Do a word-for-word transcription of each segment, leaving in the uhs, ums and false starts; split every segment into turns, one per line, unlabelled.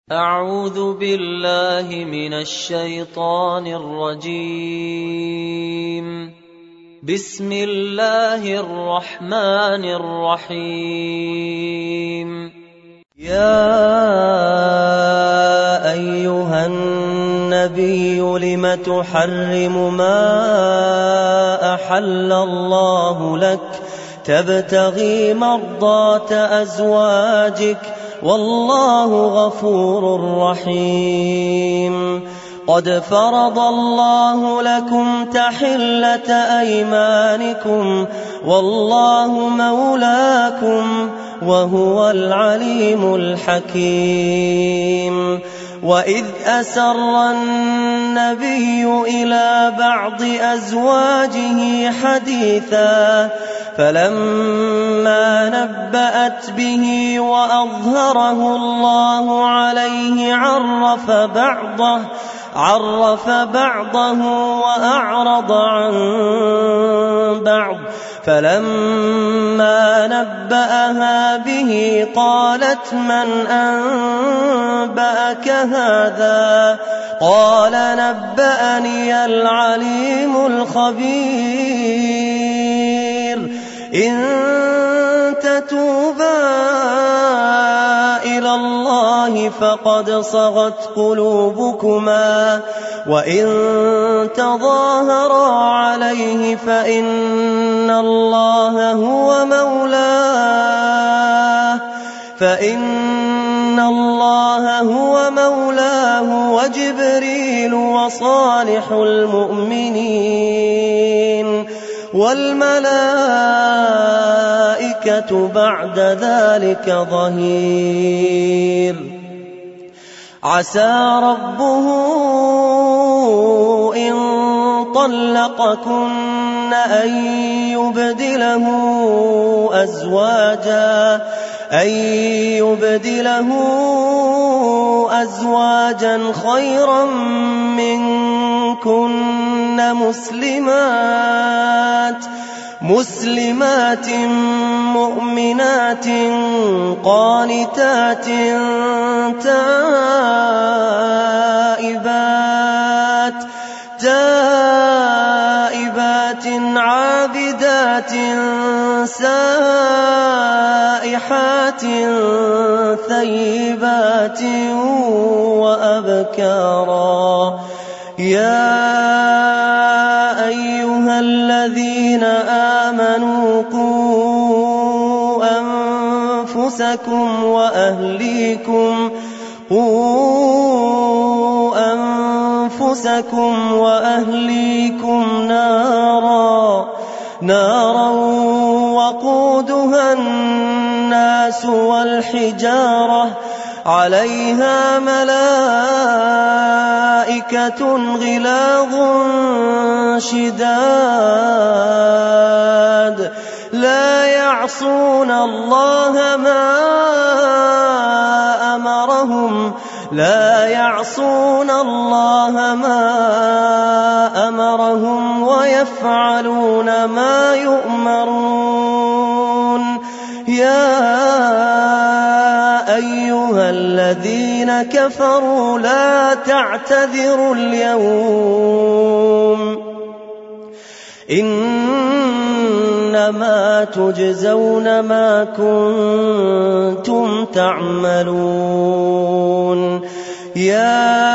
أعوذ بالله من الشيطان الرجيم. بسم الله الرحمن الرحيم.
يا أيها النبي لم تحرم ما أحل الله لك تبتغي مرضات أزواجك والله غفور رحيم. قد فرض الله لكم تحلة أيمانكم والله مولاكم وهو العليم الحكيم. وإذ أسر النبي إلى بعض أزواجه حديثا فلما نبأت به وأظهره الله عليه عرف بعضه عرف بعضه وأعرض عن بعض. فلما نبأها به قالت من أنبأك هذا؟ قال نبأني العليم الخبير. إن تتوبا إلى الله فقد صغت قلوبكما وإن تظاهرا عليه فإن الله هو مولاه فإن الله هو مولاه وجبريل وصالح المؤمنين والملائكة بعد ذلك ظهير. عسى ربه إن طلقكن أن يبدله أزواجا أن يبدله أزواجا خيرا منكن مسلمات مسلمات مؤمنات قانتات تائبات تائبات عابدات سائحات ثيبات وأبكارا. يا أيها الذين آمنوا قوا أنفسكم وأهليكم قوا أنفسكم وأهليكم نارا نارا وقودها الناس والحجارة عليها ملائكة غلاظ شداد لا يعصون الله ما أمرهم لا يعصون الله ما أمرهم ويفعلون ما يؤمرون. يا أيها الذين كفروا لا تعتذروا اليوم إنما تجزون ما كنتم تعملون. يا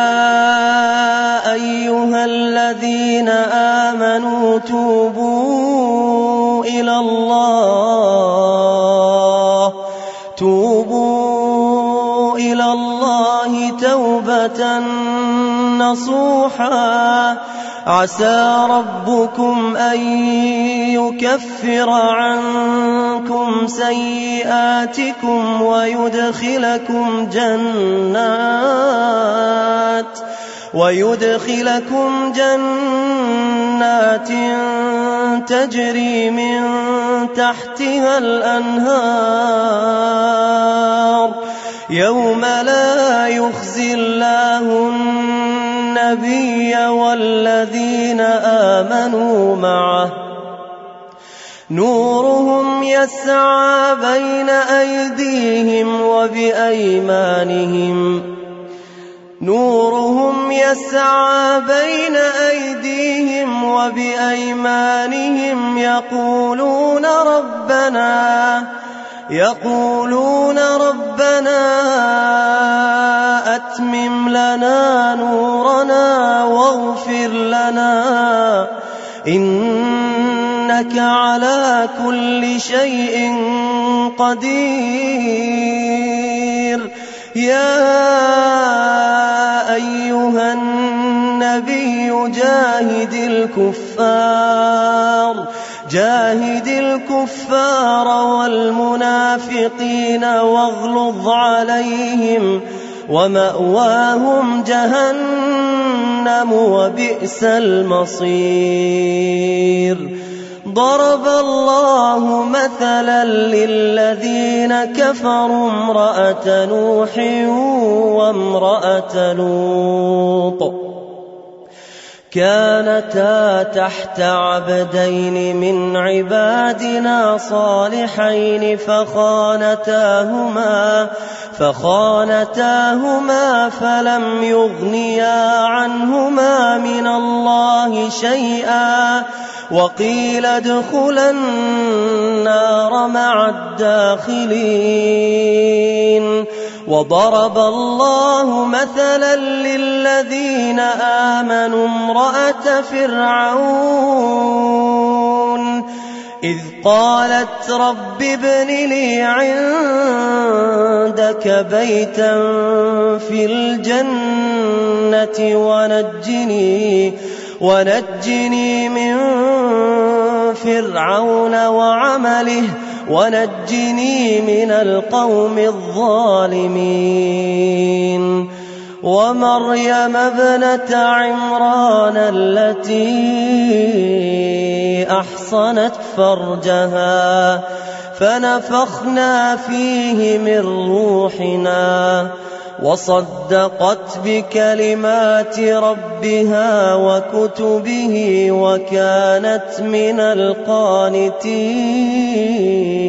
أيها الذين آمنوا توبوا إلى الله توبوا إلى الله توبة نصوحا عسى ربكم أن يكفر عنكم سيئاتكم ويدخلكم جنات ويدخلكم جنات تجري من تحتها الأنهار يوم لا يخزي الله النبي والذين آمنوا معه نورهم يسعى بين أيديهم وبأيمانهم نورهم يسعى بين أيديهم وبأيمانهم يقولون ربنا يقولون ربنا أتمم لنا نورنا واغفر لنا إنك على كل شيء قدير. يا أيها النبي جاهد الكفار جاهد الكفار والمنافقين واغلظ عليهم ومأواهم جهنم وبئس المصير. ضرب الله مثلا للذين كفروا امرأة نوح وامرأة لوط كانتا تحت عبدين من عبادنا صالحين فخانتاهما فخانتاهما فلم يغنيا عنهما من الله شيئا وقيل ادخلا النار مع الداخلين. وضرب الله مثلا للذين آمنوا امرأة فرعون إذ قالت رب ابن لي عندك بيتا في الجنة ونجني ونجني من فرعون وعمله ونجني من القوم الظالمين. ومريم ابنة عمران التي أحصنت فرجها فنفخنا فيه من روحنا وصدقت بكلمات ربها وكتبه وكانت من القانتين.